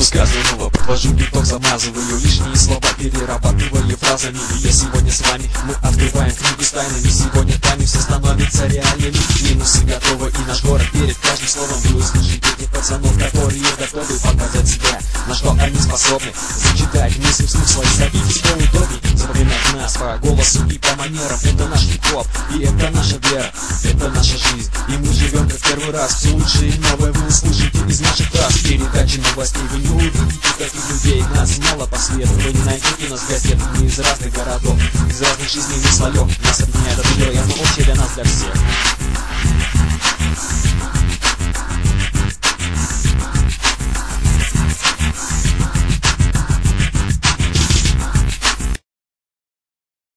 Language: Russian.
сказанного подвожу итог, замазываю лишние слова, перерабатываю фразами. И я сегодня с вами, мы открываем книги с тайнами. Сегодня тайны все становятся реальными. Минусы готовы, и наш город верит каждым словом. Вы услышите этих пацанов, которые готовы показать себя, на что они способны. Зачитать мысли вслух свои, садитесь поудобней. Запоминать нас по голосу и по манерам. Это наш хип-хоп, и это наша вера, это наша жизнь. И мы живем как первый раз. Все лучшее и новое вы услышите из наших фраз. Передачи новостей вы не увидите таких людей. Нас мало по свету, вы не найдете нас в газетах. Мы из разных городов, из разных жизненных слоев. Нас объединяет одно дело, и оно общее для нас, для всех.